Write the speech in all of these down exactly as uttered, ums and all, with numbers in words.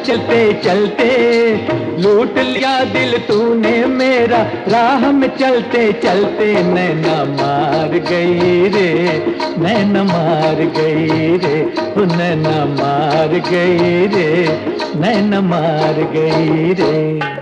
चलते चलते लूट लिया दिल तूने मेरा, राह में चलते चलते नैना मार गई रे, नैना मार गई रे, ओ नैना मार गई रे, नैना मार गई रे।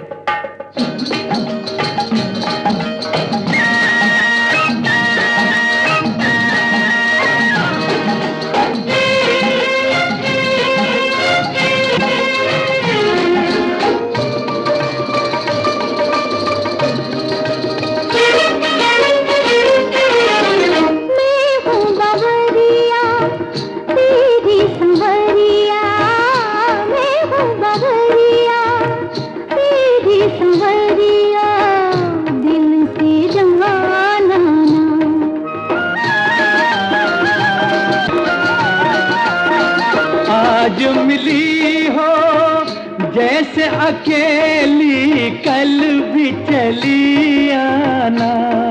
आज मिली हो जैसे अकेली, कल भी चली आना।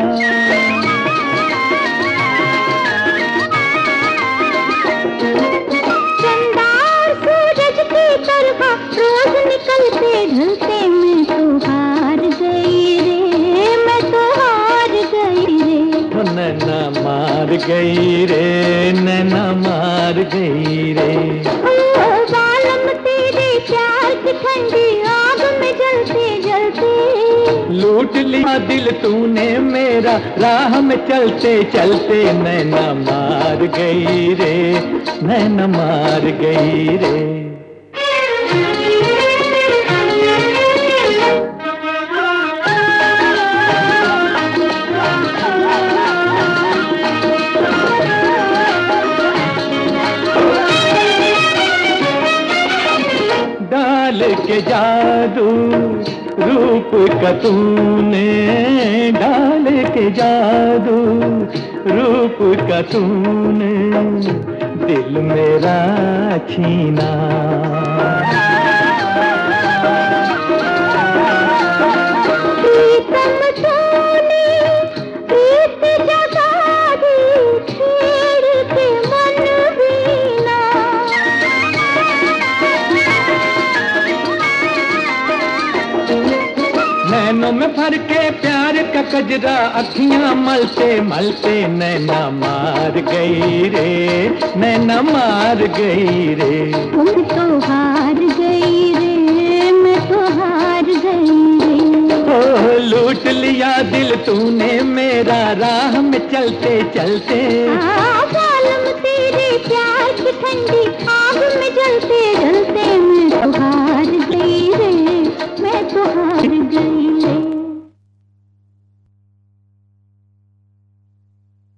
चंदा और सूरज की तरह रोज निकलते ढलते, मैं तो हार गई रे, मैं तो हार गई रे। नैना मार गई रे, नैना मार गई रे। ठंडी आग में जलते जलते लूट लिया दिल तूने मेरा, राह में चलते चलते नैना मार गई रे, नैना मार गई रे। डाल के जादू रूप का तूने, डाल के जादू रूप का तूने दिल मेरा छीना। नैनों में भर के प्यार का कजरा, अखियां मलते मलते नैना मार गई रे, नैना मार गई रे। मैं तो हार गई रे, मैं तो हार गई रे। ओ लूट लिया दिल तूने मेरा, राह में चलते चलते। जालिम तेरे प्यार की ठंडी आग में जलते जलते, मैं तो हार गई रे, मैं तो हार गई।